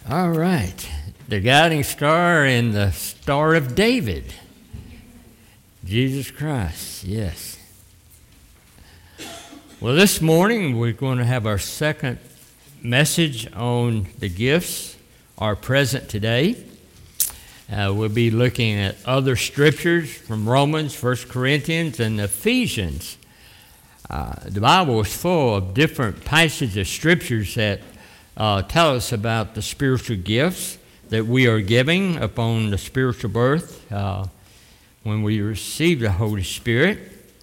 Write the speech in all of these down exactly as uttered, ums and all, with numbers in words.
All right. The guiding star and the Star of David. Jesus Christ, yes. Well, this morning we're going to have our second message on the gifts are present today. Uh, we'll be looking at other scriptures from Romans, First Corinthians, and Ephesians. Uh, the Bible is full of different passages of scriptures that uh, tell us about the spiritual gifts that we are giving upon the spiritual birth uh, when we receive the Holy Spirit.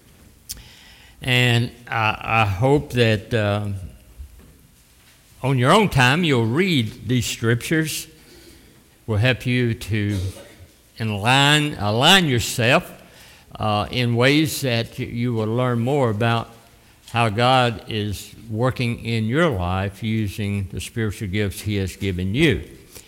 And I, I hope that uh, on your own time you'll read these scriptures. Will help you to align, align yourself uh, in ways that you will learn more about how God is working in your life using the spiritual gifts He has given you.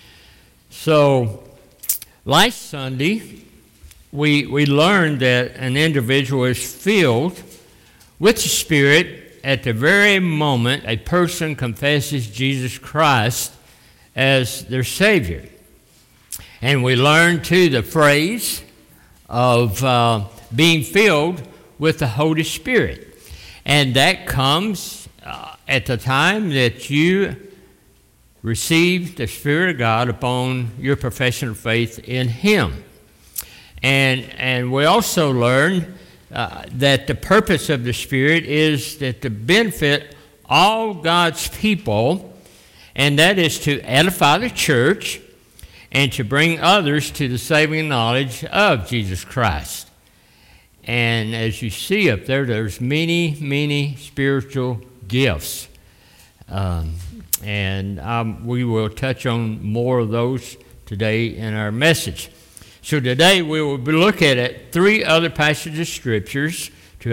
So, last Sunday, we, we learned that an individual is filled with the Spirit at the very moment a person confesses Jesus Christ as their Savior. And we learned, too, the phrase of uh, being filled with the Holy Spirit. And that comes uh, at the time that you receive the Spirit of God upon your profession of faith in Him. And, and we also learned uh, that the purpose of the Spirit is that to benefit all God's people, and that is to edify the church and to bring others to the saving knowledge of Jesus Christ. And as you see up there, there's many, many spiritual gifts. Um, and um, we will touch on more of those today in our message. So today we will be looking at three other passages of scriptures to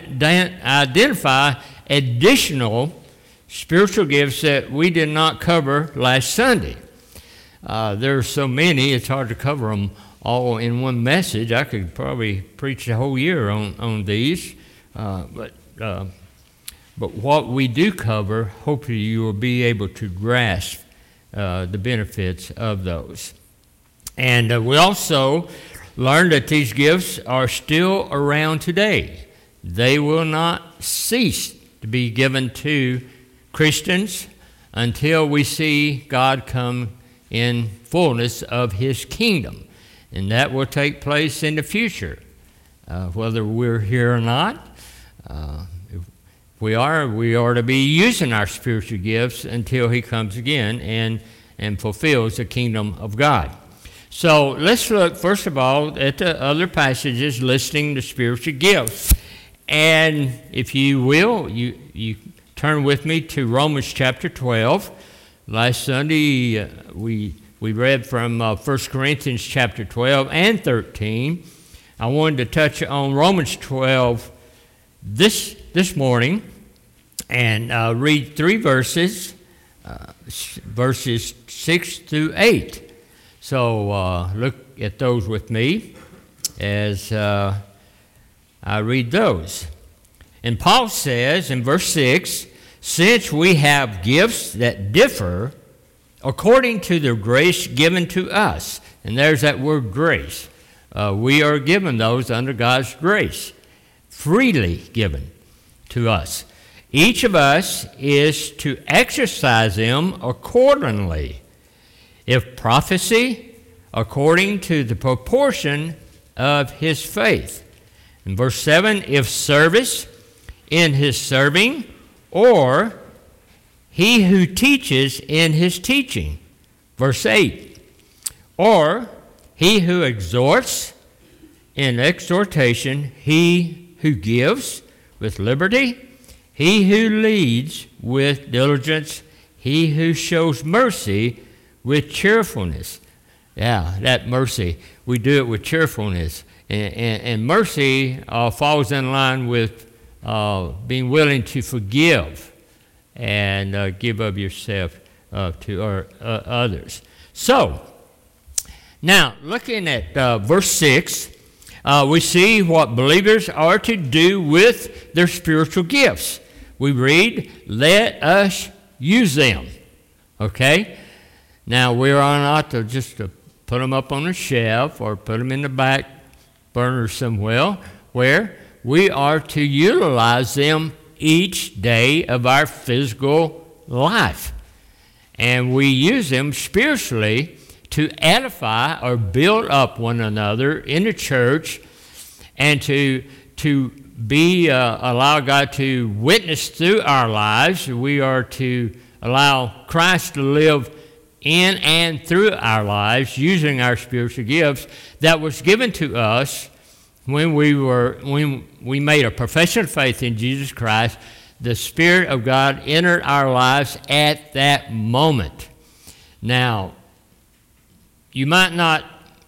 identify additional spiritual gifts that we did not cover last Sunday. Uh, there are so many, it's hard to cover them all in one message. I could probably preach the whole year on, on these. Uh, but uh, but what we do cover, hopefully you will be able to grasp uh, the benefits of those. And uh, we also learned that these gifts are still around today. They will not cease to be given to Christians until we see God come in fullness of His kingdom. And that will take place in the future, uh, whether we're here or not. Uh, if we are, we are to be using our spiritual gifts until He comes again and, and fulfills the kingdom of God. So let's look, first of all, at the other passages listing the spiritual gifts. And if you will, you, you turn with me to Romans chapter twelve. Last Sunday, uh, we we read from uh, First Corinthians chapter twelve and thirteen. I wanted to touch on Romans twelve this this morning and uh, read three verses, uh, verses six through eight. So uh, look at those with me as uh, I read those. And Paul says in verse six, since we have gifts that differ according to the grace given to us, and there's that word grace. Uh, we are given those under God's grace, freely given to us. Each of us is to exercise them accordingly. If prophecy, according to the proportion of his faith. In verse seven, if service, in his serving, or he who teaches in his teaching. Verse eight, or he who exhorts in exhortation, he who gives with liberty, he who leads with diligence, he who shows mercy with cheerfulness. Yeah, that mercy, we do it with cheerfulness. And, and, and mercy uh, falls in line with Uh, being willing to forgive and uh, give of yourself uh, to our, uh, others. So, now, looking at uh, verse six, uh, we see what believers are to do with their spiritual gifts. We read, let us use them. Okay? Now, we are not to just to put them up on a shelf or put them in the back burner somewhere, where we are to utilize them each day of our physical life. And we use them spiritually to edify or build up one another in the church, and to to be uh, allow God to witness through our lives. We are to allow Christ to live in and through our lives, using our spiritual gifts that was given to us when we were when we made a profession of faith in Jesus Christ. The Spirit of God entered our lives at that moment. Now, you might not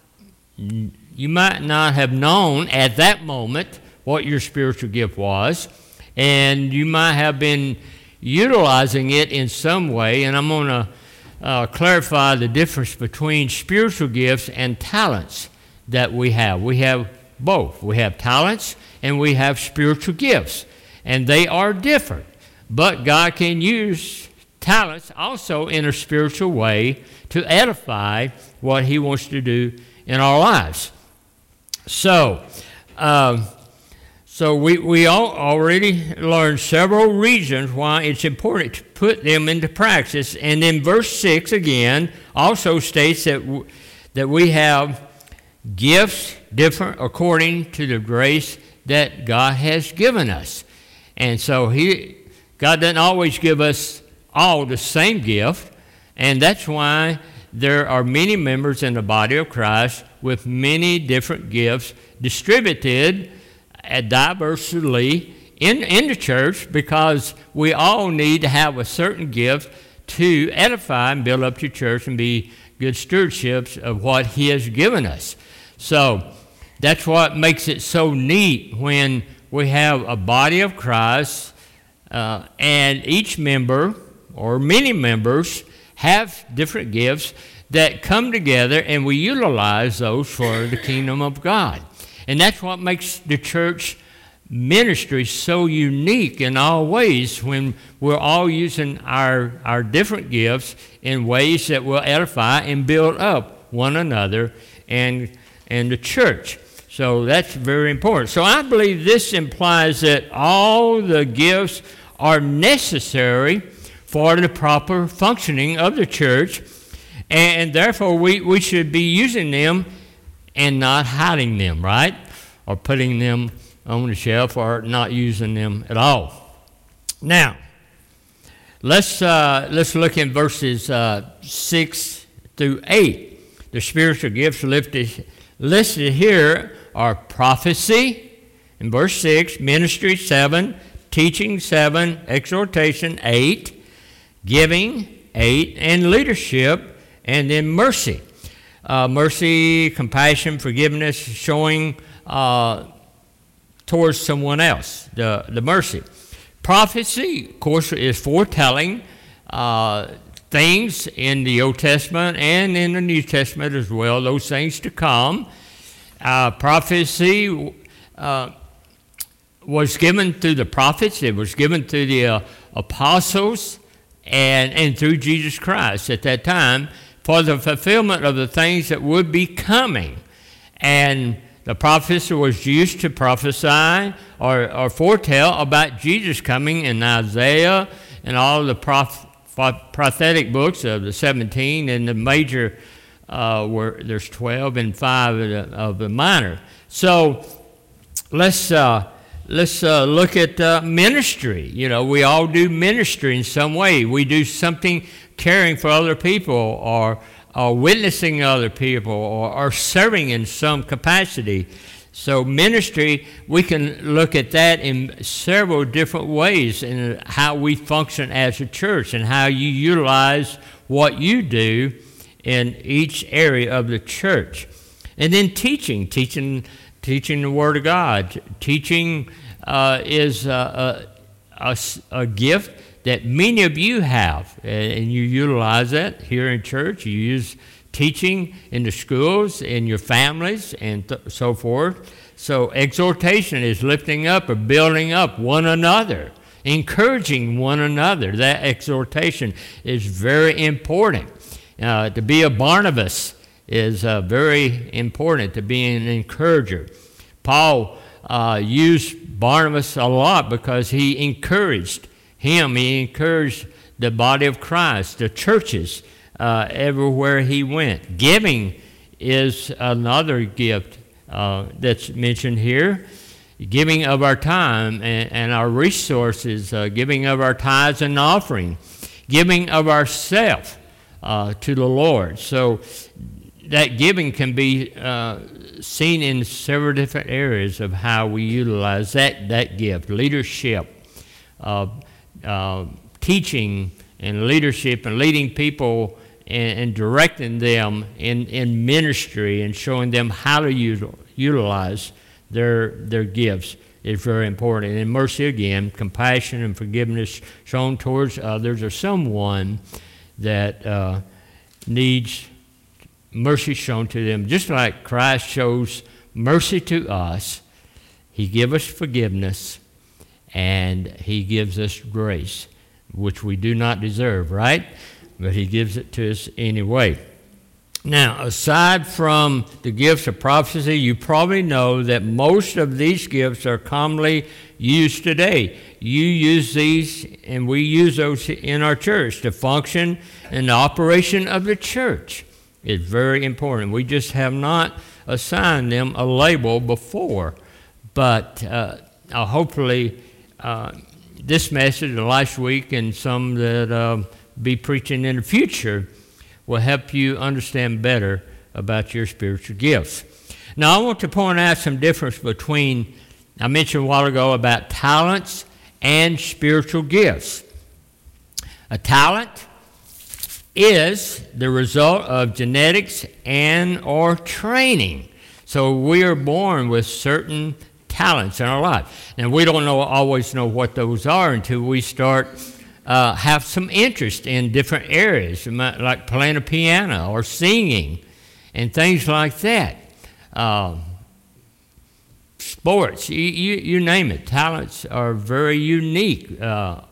you might not have known at that moment what your spiritual gift was, and you might have been utilizing it in some way, and I'm going to uh, clarify the difference between spiritual gifts and talents that we have. We have both. We have talents and we have spiritual gifts, and they are different, but God can use talents also in a spiritual way to edify what He wants to do in our lives. So, um, so we, we all already learned several reasons why it's important to put them into practice. And then verse six again also states that, w- that we have gifts different according to the grace that God has given us. And so he, God doesn't always give us all the same gift, and that's why there are many members in the body of Christ with many different gifts distributed diversely in, in the church, because we all need to have a certain gift to edify and build up the church and be good stewardships of what He has given us. So that's what makes it so neat when we have a body of Christ, uh, and each member or many members have different gifts that come together, and we utilize those for the kingdom of God. And that's what makes the church ministry so unique in all ways, when we're all using our, our different gifts in ways that will edify and build up one another and, and the church. So that's very important. So I believe this implies that all the gifts are necessary for the proper functioning of the church, and therefore we, we should be using them and not hiding them, right? Or putting them on the shelf, or not using them at all. Now, let's uh, let's look in verses uh, six through eight. The spiritual gifts listed, listed here are prophecy in verse six, ministry seven, teaching seven, exhortation eight, giving eight, and leadership, and then mercy. Uh, mercy, compassion, forgiveness, showing uh, towards someone else, the, the mercy. Prophecy, of course, is foretelling uh, things in the Old Testament and in the New Testament as well, those things to come. Uh, prophecy uh, was given through the prophets. It was given through the uh, apostles and, and through Jesus Christ at that time, for the fulfillment of the things that would be coming. And the prophecy was used to prophesy or, or foretell about Jesus coming in Isaiah and all the proph- prophetic books of the seventeen, and the major, uh, were there's twelve and five of the, of the minor. So let's uh, let's uh, look at uh, ministry. You know, we all do ministry in some way. We do something caring for other people, or, or witnessing other people, or, or serving in some capacity. So ministry, we can look at that in several different ways in how we function as a church and how you utilize what you do in each area of the church. And then teaching, teaching, teaching the Word of God. Teaching uh, is a, a, a gift that many of you have, and you utilize that here in church. You use teaching in the schools, in your families, and th- so forth. So exhortation is lifting up or building up one another, encouraging one another. That exhortation is very important. Uh, to be a Barnabas is uh, very important, to be an encourager. Paul uh, used Barnabas a lot because he encouraged him. He encouraged the body of Christ, the churches, uh, everywhere he went. Giving is another gift uh, that's mentioned here. Giving of our time and, and our resources, uh, giving of our tithes and offering, giving of ourself uh, to the Lord. So that giving can be uh, seen in several different areas of how we utilize that, that gift. Leadership, uh, uh, teaching and leadership and leading people and, and directing them in, in ministry and showing them how to util, utilize their, their gifts is very important. And mercy again, compassion and forgiveness shown towards others or someone that uh, needs mercy shown to them. Just like Christ shows mercy to us, he gives us forgiveness and he gives us grace, which we do not deserve, right? But he gives it to us anyway. Now, aside from the gifts of prophecy, you probably know that most of these gifts are commonly used today. You use these, and we use those in our church to function in the operation of the church. It's very important. We just have not assigned them a label before, but uh, uh, hopefully uh, this message last week and some that uh, be preaching in the future will help you understand better about your spiritual gifts. Now, I want to point out some difference between, I mentioned a while ago about talents and spiritual gifts. A talent is the result of genetics and or training. So we are born with certain talents in our life. And we don't know, always know what those are until we start Uh, have some interest in different areas, like playing a piano or singing and things like that. Uh, sports, you, you, you name it. Talents are very unique. Uh,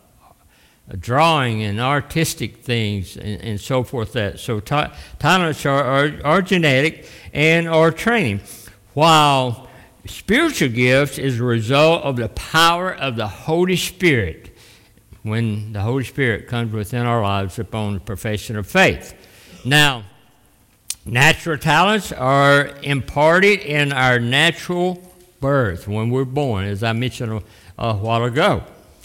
drawing and artistic things and, and so forth. That So ta- talents are, are, are genetic and are training, while spiritual gifts is a result of the power of the Holy Spirit, when the Holy Spirit comes within our lives upon the profession of faith. Now, natural talents are imparted in our natural birth when we're born, as I mentioned a, a while ago.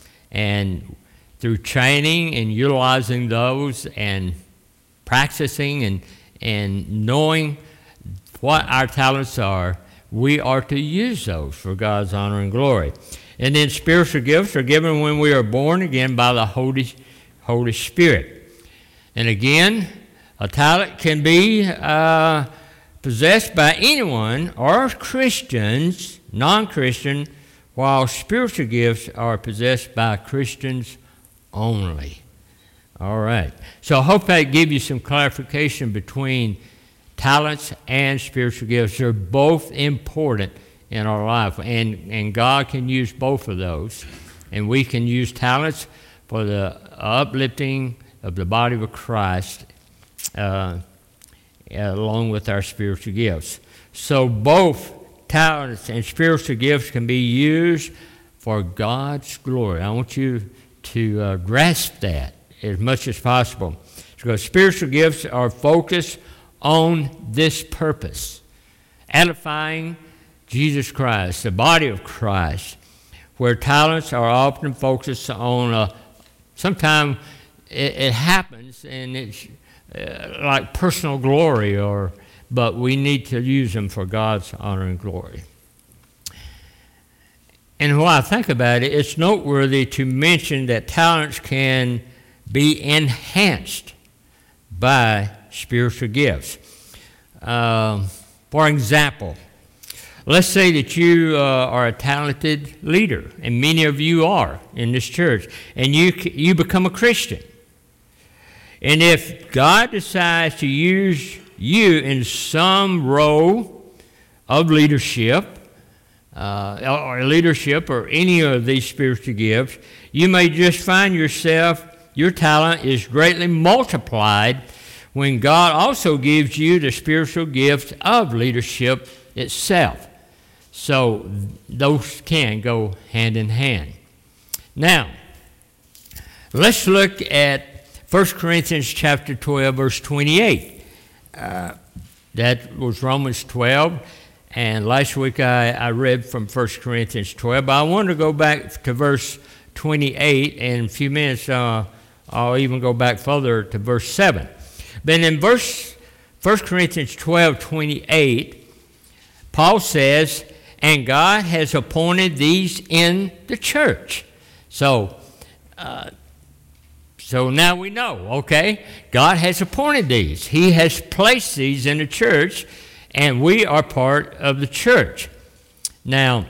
And through training and utilizing those and practicing and, and knowing what our talents are, we are to use those for God's honor and glory. And then spiritual gifts are given when we are born again by the Holy, Holy Spirit. And again, a talent can be uh, possessed by anyone or Christians, non-Christian, while spiritual gifts are possessed by Christians only. All right. So I hope that gave you some clarification between talents and spiritual gifts. They're both important in our life, and, and God can use both of those, and we can use talents for the uplifting of the body of Christ uh, along with our spiritual gifts. So both talents and spiritual gifts can be used for God's glory. I want you to uh, grasp that as much as possible, because spiritual gifts are focused on this purpose, edifying Jesus Christ, the body of Christ, where talents are often focused on, a, sometimes it, it happens and it's uh, like personal glory, or but we need to use them for God's honor and glory. And when I think about it, it's noteworthy to mention that talents can be enhanced by spiritual gifts. Um, for example, let's say that you uh, are a talented leader, and many of you are in this church, and you you become a Christian. And if God decides to use you in some role of leadership, uh, or leadership, or any of these spiritual gifts, you may just find yourself, your talent is greatly multiplied when God also gives you the spiritual gift of leadership itself. So those can go hand in hand. Now, let's look at First Corinthians chapter twelve, verse twenty-eight. Uh, that was Romans twelve, and last week I, I read from First Corinthians twelve, but I want to go back to verse twenty-eight, and in a few minutes uh, I'll even go back further to verse seven. But in verse First Corinthians twelve, twenty-eight, Paul says, and God has appointed these in the church. So, uh, so now we know, okay? God has appointed these. He has placed these in the church, and we are part of the church. Now,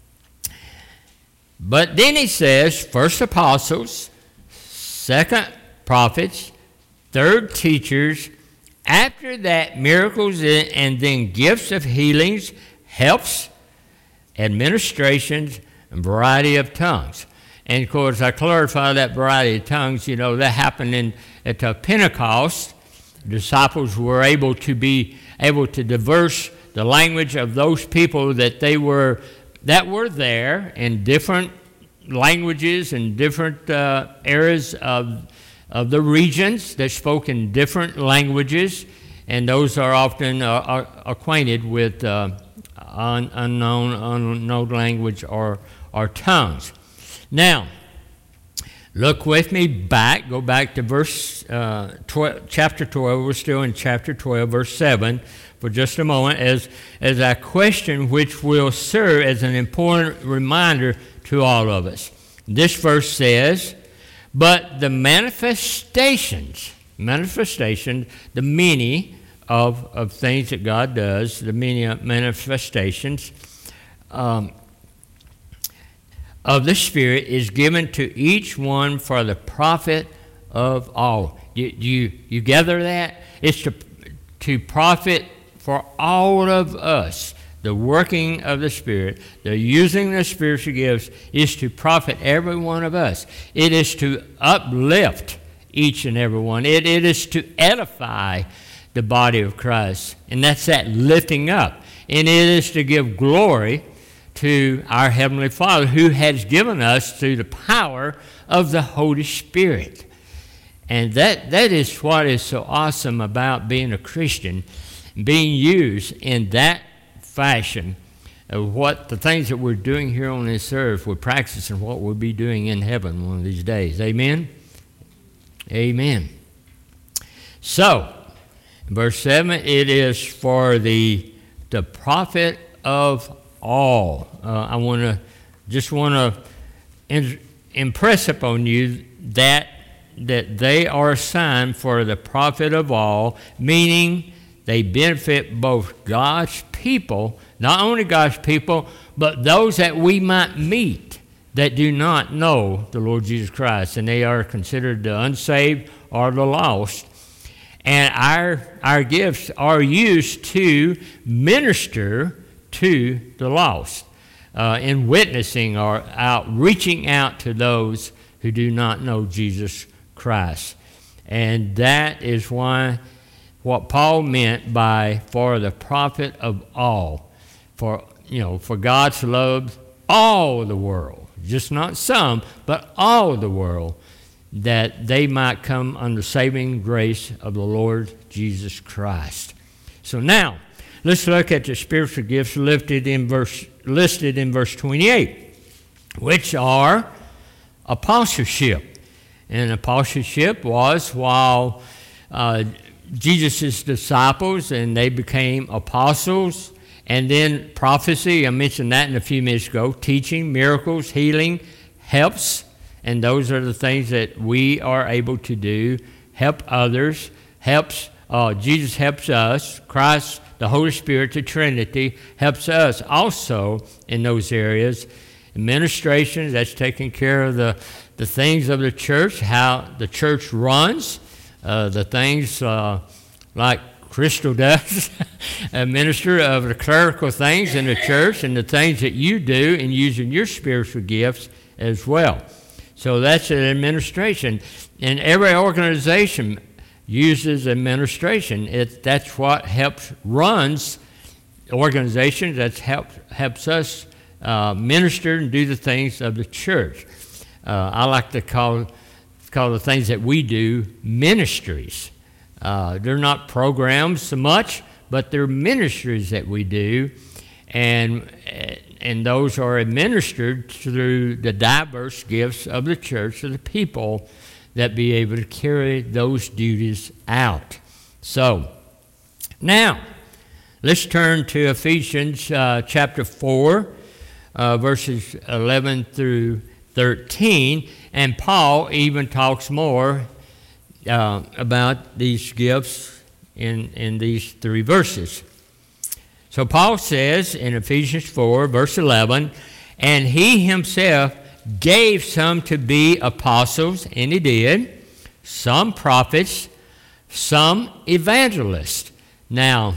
but then he says, first apostles, second prophets, third teachers, after that miracles and then gifts of healings, helps, administrations, and variety of tongues. And of course, I clarify that variety of tongues, you know, that happened in at the Pentecost. The disciples were able to be able to diverse the language of those people that they were that were there in different languages and different uh, areas of of the regions that spoke in different languages, and those are often uh, are acquainted with uh, un, unknown unknown language or or tongues. Now, look with me back. Go back to verse uh, twelve, chapter twelve. We're still in chapter twelve, verse seven, for just a moment, as as a question which will serve as an important reminder to all of us. This verse says, but the manifestations, manifestations, the many of, of things that God does, the many manifestations um, of the Spirit is given to each one for the profit of all. You, you, you gather that? It's to, to profit for all of us. The working of the Spirit, the using the spiritual gifts is to profit every one of us. It is to uplift each and every one. It, it is to edify the body of Christ. And that's that lifting up. And it is to give glory to our Heavenly Father, who has given us through the power of the Holy Spirit. And that, that is what is so awesome about being a Christian, being used in that fashion of what the things that we're doing here on this earth, we're practicing what we'll be doing in heaven one of these days. Amen? Amen. So, verse seven, it is for the, the profit of all. Uh, I want to just want to in, impress upon you that that they are assigned for the profit of all, meaning they benefit both God's people, not only God's people, but those that we might meet that do not know the Lord Jesus Christ, and they are considered the unsaved or the lost. And our our gifts are used to minister to the lost, uh, in witnessing or out reaching out to those who do not know Jesus Christ. And that is why what Paul meant by for the profit of all, for you know, for God to love all the world, just not some, but all the world, that they might come under saving grace of the Lord Jesus Christ. So now, let's look at the spiritual gifts listed in verse listed in verse twenty-eight, which are apostleship. And apostleship was while uh, Jesus' disciples, and they became apostles, and then prophecy, I mentioned that in a few minutes ago, teaching, miracles, healing, helps, and those are the things that we are able to do, help others, helps, uh, Jesus helps us, Christ, the Holy Spirit, the Trinity, helps us also in those areas. Administrations, that's taking care of the, the things of the church, how the church runs, uh, the things uh, like Crystal does, a minister of the clerical things in the church, and the things that you do in using your spiritual gifts as well. So that's an administration. And every organization uses administration. It, that's what helps runs organizations. That helps helps us uh, minister and do the things of the church. Uh, I like to call call the things that we do ministries. Uh, they're not programs so much, but they're ministries that we do, and and those are administered through the diverse gifts of the church, of the people that be able to carry those duties out. So, now, let's turn to Ephesians uh, chapter four, uh, verses eleven through thirteen, and Paul even talks more uh, about these gifts in, in these three verses. So Paul says in Ephesians four, verse eleven, and he himself gave some to be apostles, and he did, some prophets, some evangelists. Now,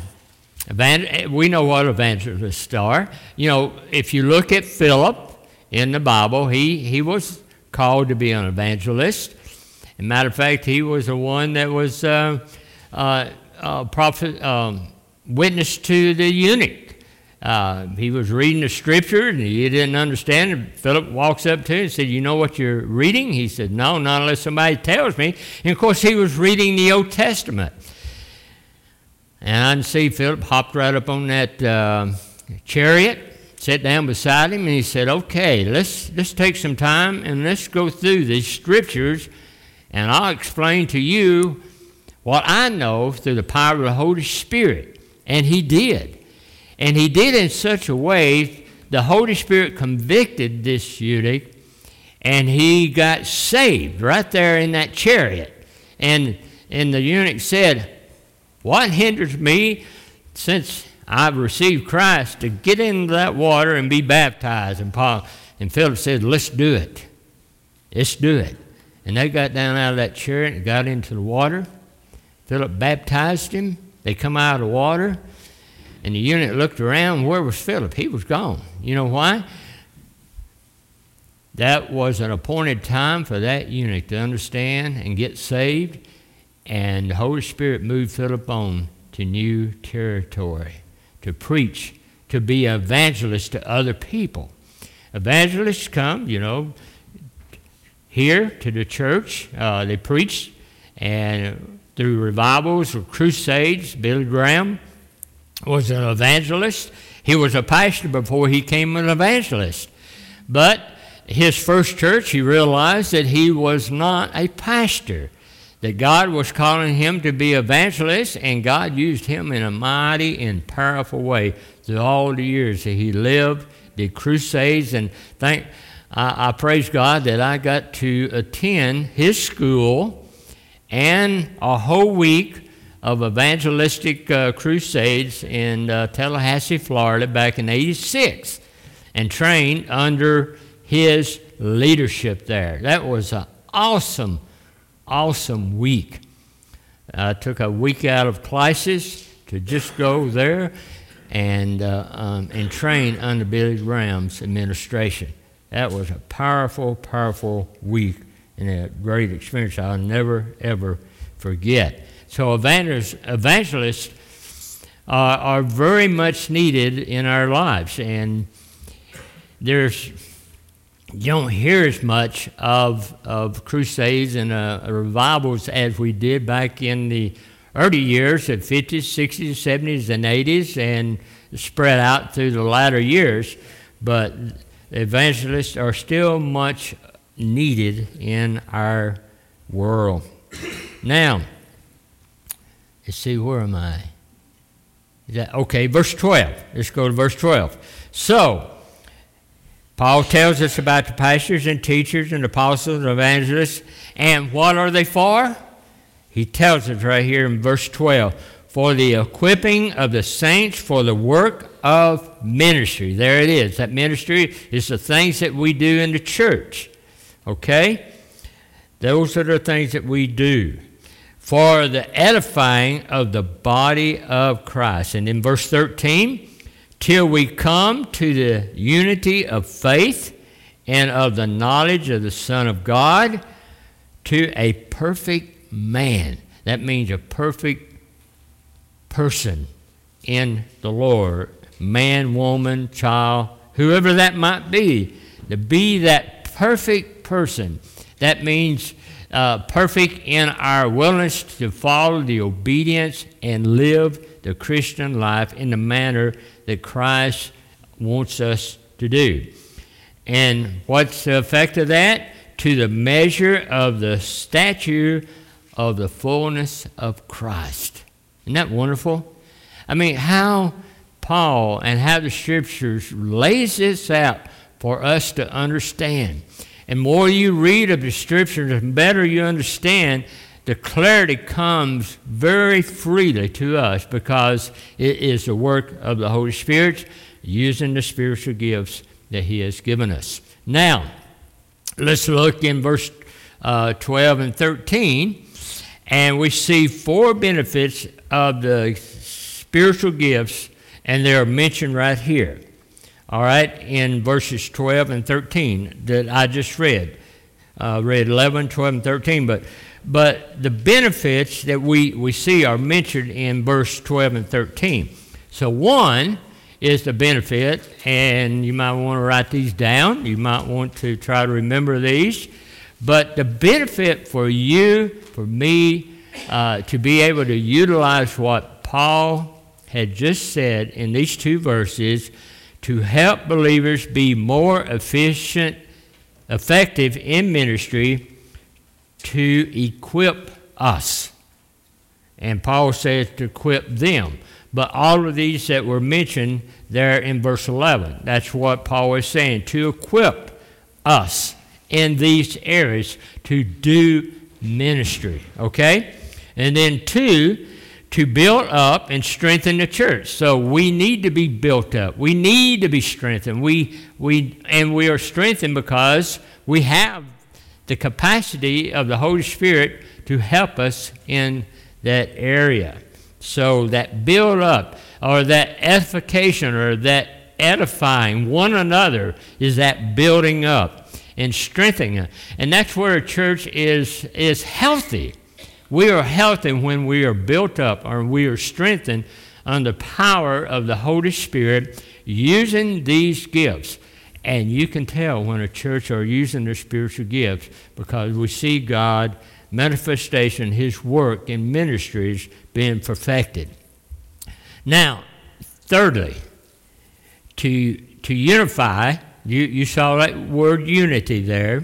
we know what evangelists are. You know, if you look at Philip in the Bible, he, he was called to be an evangelist. As a matter of fact, he was the one that was uh, uh, uh, prophet, um, witness to the eunuch. Uh, he was reading the scripture and he didn't understand it. Philip walks up to him and said, you know what you're reading? He said, no, not unless somebody tells me. And of course, he was reading the Old Testament. And I can see Philip hopped right up on that uh, chariot, sat down beside him, and he said, okay, let's, let's take some time and let's go through these scriptures, and I'll explain to you what I know through the power of the Holy Spirit. And he did. And he did in such a way, the Holy Spirit convicted this eunuch, and he got saved right there in that chariot. And, and the eunuch said, what hinders me, since I've received Christ, to get into that water and be baptized? And Paul and Philip said, let's do it. Let's do it. And they got down out of that chariot and got into the water. Philip baptized him. They come out of the water. And the eunuch looked around. Where was Philip? He was gone. You know why? That was an appointed time for that eunuch to understand and get saved. And the Holy Spirit moved Philip on to new territory, to preach, to be an evangelist to other people. Evangelists come, you know, here to the church. Uh, they preach, and through revivals or crusades, Billy Graham was an evangelist. He was a pastor before he became an evangelist. But his first church, he realized that he was not a pastor, that God was calling him to be evangelist, and God used him in a mighty and powerful way through all the years that he lived, did crusades, and thank, I, I praise God that I got to attend his school and a whole week of evangelistic uh, crusades in uh, Tallahassee, Florida, back in eighty-six, and trained under his leadership there. That was an awesome, awesome week. I took a week out of classes to just go there and uh, um, and train under Billy Graham's administration. That was a powerful, powerful week and a great experience I'll never, ever forget. So evangelists, evangelists uh, are very much needed in our lives, and there's you don't hear as much of of crusades and uh, revivals as we did back in the early years of fifties, sixties, seventies, and eighties, and spread out through the latter years. But evangelists are still much needed in our world. Now, let's see, where am I? Is that, okay, verse twelve. Let's go to verse twelve. So, Paul tells us about the pastors and teachers and apostles and evangelists. And what are they for? He tells us right here in verse twelve. For the equipping of the saints for the work of ministry. There it is. That ministry is the things that we do in the church. Okay? Those are the things that we do. For the edifying of the body of Christ. And in verse thirteen, till we come to the unity of faith and of the knowledge of the Son of God, to a perfect man. That means a perfect person in the Lord, man, woman, child, whoever that might be, to be that perfect person. That means uh, perfect in our willingness to follow the obedience and live the Christian life in the manner that Christ wants us to do. And what's the effect of that? To the measure of the stature of the fullness of Christ. Isn't that wonderful? I mean, how Paul and how the Scriptures lays this out for us to understand. And more you read of the Scriptures, the better you understand, the clarity comes very freely to us because it is the work of the Holy Spirit using the spiritual gifts that He has given us. Now, let's look in verse uh, twelve and thirteen, and we see four benefits of the spiritual gifts, and they are mentioned right here. All right, in verses twelve and thirteen that I just read. Uh, read eleven, twelve, and thirteen, but but the benefits that we, we see are mentioned in verse twelve and thirteen. So one is the benefit, and you might want to write these down. You might want to try to remember these. But the benefit for you, for me, uh, to be able to utilize what Paul had just said in these two verses to help believers be more efficient, effective in ministry, to equip us. And Paul says to equip them. But all of these that were mentioned there in verse eleven, that's what Paul is saying, to equip us in these areas to do ministry, okay? And then two, to build up and strengthen the church. So we need to be built up. We need to be strengthened. We we and we are strengthened because we have the capacity of the Holy Spirit to help us in that area. So that build up, or that edification, or that edifying one another, is that building up and strengthening. And that's where a church is is healthy. We are healthy when we are built up, or we are strengthened under the power of the Holy Spirit using these gifts. And you can tell when a church are using their spiritual gifts because we see God manifestation, His work in ministries being perfected. Now, thirdly, to to unify, you, you saw that word unity there,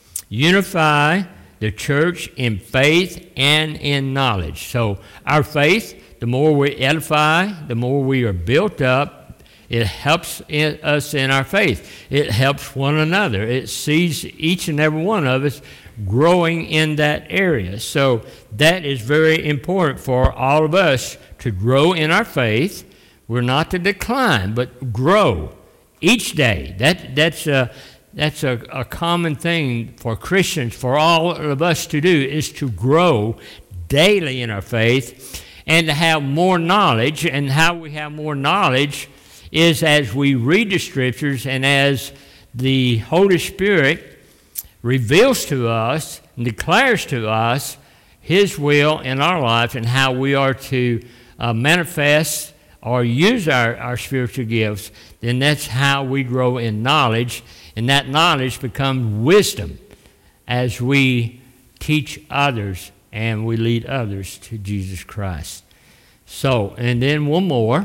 unify the church in faith and in knowledge. So our faith, the more we edify, the more we are built up, it helps in us in our faith. It helps one another. It sees each and every one of us growing in that area. So that is very important for all of us to grow in our faith. We're not to decline, but grow each day. That that's a that's a, a common thing for Christians, for all of us to do, is to grow daily in our faith and to have more knowledge. And how we have more knowledge is as we read the Scriptures and as the Holy Spirit reveals to us and declares to us His will in our lives and how we are to uh, manifest or use our, our spiritual gifts, then that's how we grow in knowledge, and that knowledge becomes wisdom as we teach others and we lead others to Jesus Christ. So, and then one more.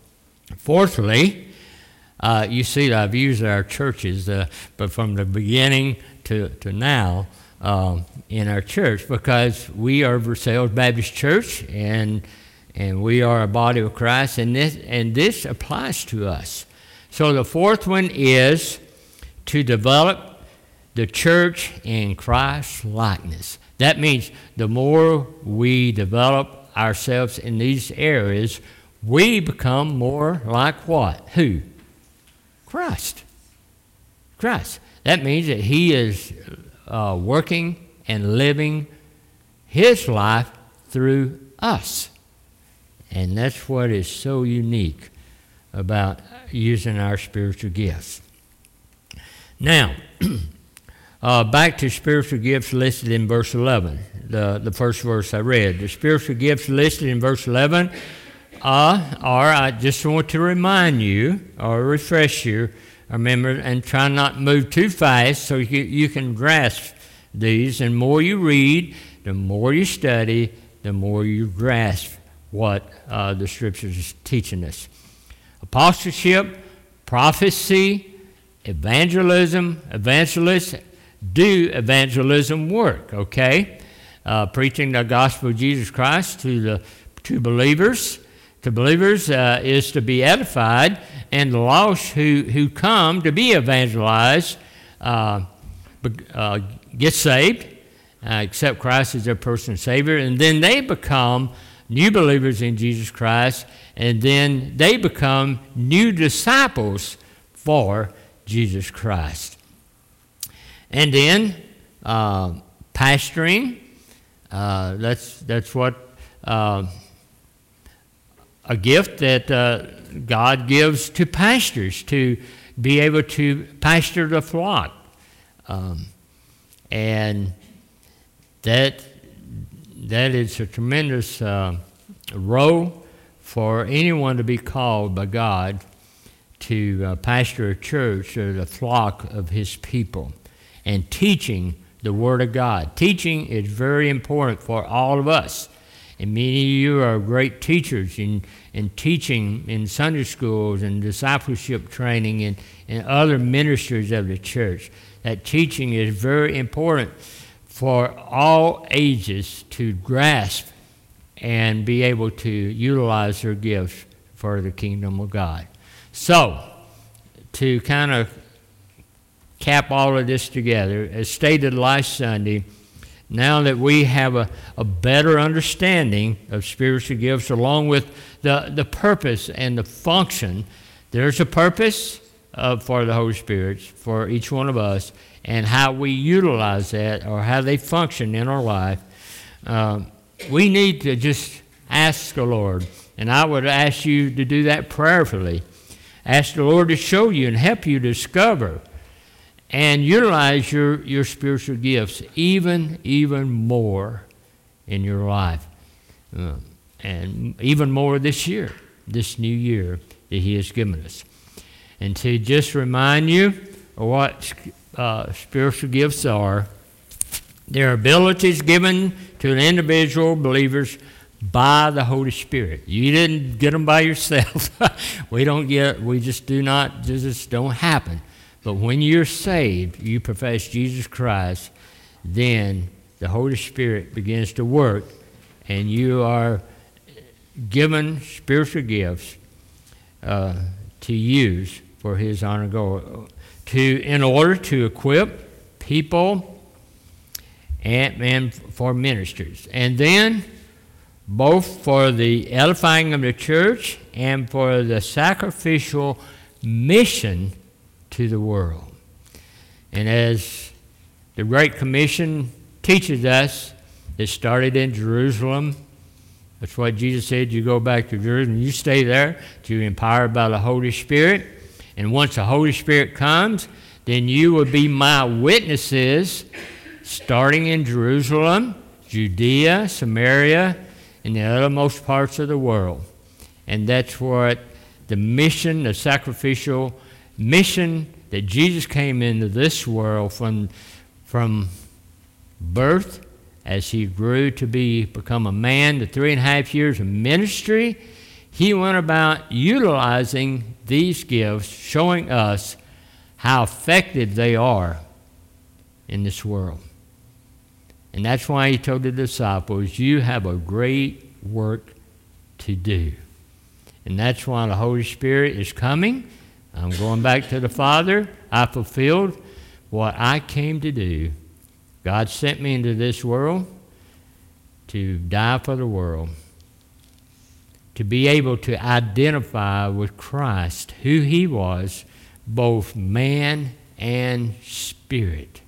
Fourthly, uh, you see I've used our churches, uh, but from the beginning to, to now um, in our church, because we are Versailles Baptist Church, and and we are a body of Christ, and this and this applies to us. So the fourth one is to develop the church in Christ's likeness. That means the more we develop ourselves in these areas, we become more like what? Who? Christ. Christ. That means that He is uh, working and living His life through us. And that's what is so unique about using our spiritual gifts. Now, uh, back to spiritual gifts listed in verse eleven, the, the first verse I read. The spiritual gifts listed in verse eleven uh, are, I just want to remind you or refresh you, remember, and try not to move too fast so you, you can grasp these. And the more you read, the more you study, the more you grasp what uh, the Scriptures is teaching us. Apostleship, prophecy, evangelism, evangelists do evangelism work, okay? Uh, preaching the gospel of Jesus Christ to the to believers. To believers uh, is to be edified, and the lost who, who come to be evangelized uh, uh, get saved, uh, accept Christ as their personal Savior, and then they become new believers in Jesus Christ, and then they become new disciples for Jesus Christ. And then uh, pastoring, uh, that's, that's what uh, a gift that uh, God gives to pastors to be able to pastor the flock. Um, and that that is a tremendous uh, role for anyone to be called by God to uh, pastor a church or the flock of his people, and teaching the Word of God. Teaching is very important for all of us. And many of you are great teachers in, in teaching in Sunday schools and discipleship training and, and other ministries of the church. That teaching is very important for all ages to grasp and be able to utilize their gifts for the kingdom of God. So, to kind of cap all of this together, as stated last Sunday, now that we have a, a better understanding of spiritual gifts along with the, the purpose and the function, there's a purpose uh, for the Holy Spirit, for each one of us, and how we utilize that or how they function in our life. Uh, we need to just ask the Lord, and I would ask you to do that prayerfully. Ask the Lord to show you and help you discover and utilize your, your spiritual gifts even, even more in your life. Uh, and even more this year, this new year that He has given us. And to just remind you of what uh, spiritual gifts are, they're abilities given to an individual believers by the Holy Spirit. You didn't get them by yourself. we don't get, we just do not, just don't happen. But when you're saved, you profess Jesus Christ, then the Holy Spirit begins to work, and you are given spiritual gifts uh, to use for His honor and glory, to in order to equip people and, and for ministers, and then both for the edifying of the church and for the sacrificial mission to the world. And as the Great Commission teaches us, it started in Jerusalem. That's what Jesus said. You go back to Jerusalem, you stay there till you're empowered by the Holy Spirit. And once the Holy Spirit comes, then you will be my witnesses, starting in Jerusalem, Judea, Samaria, and the uttermost parts of the world. And that's what the mission, the sacrificial mission that Jesus came into this world from, from birth, as He grew to be become a man, the three and a half years of ministry, He went about utilizing these gifts, showing us how effective they are in this world. And that's why He told the disciples, you have a great work to do. And that's why the Holy Spirit is coming. I'm going back to the Father. I fulfilled what I came to do. God sent me into this world to die for the world, to be able to identify with Christ, who He was, both man and spirit.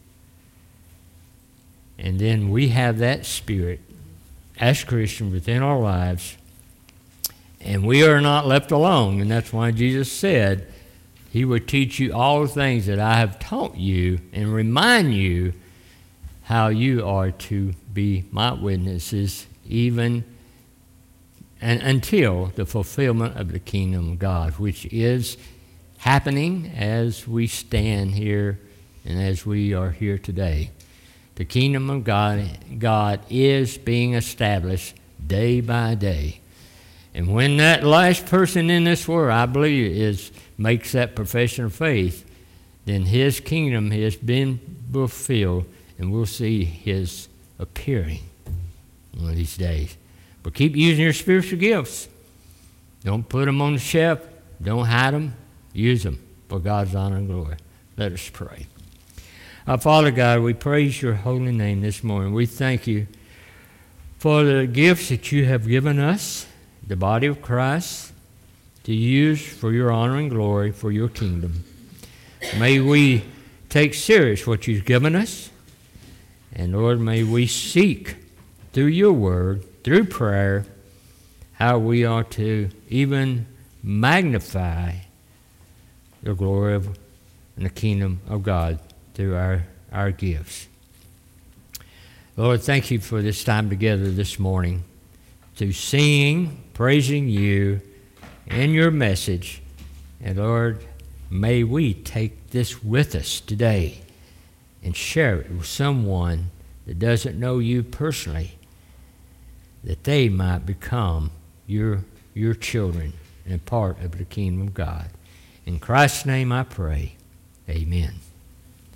And then we have that spirit as Christians within our lives, and we are not left alone. And that's why Jesus said, He will teach you all things that I have taught you and remind you how you are to be my witnesses even and until the fulfillment of the kingdom of God, which is happening as we stand here and as we are here today. The kingdom of God, God is being established day by day. And when that last person in this world, I believe, is makes that profession of faith, then his kingdom has been fulfilled, and we'll see his appearing one of these days. But keep using your spiritual gifts. Don't put them on the shelf. Don't hide them. Use them for God's honor and glory. Let us pray. Our Father God, we praise your holy name this morning. We thank you for the gifts that you have given us, the body of Christ, to use for your honor and glory for your kingdom. May we take serious what you've given us, and Lord, may we seek through your word, through prayer, how we are to even magnify the glory of and the kingdom of God through our, our gifts. Lord, thank you for this time together this morning to sing, praising you in your message. And Lord, may we take this with us today and share it with someone that doesn't know you personally, that they might become your, your children and part of the kingdom of God. In Christ's name I pray, amen.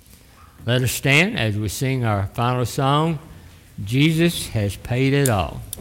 Let us stand as we sing our final song, Jesus Has Paid It All.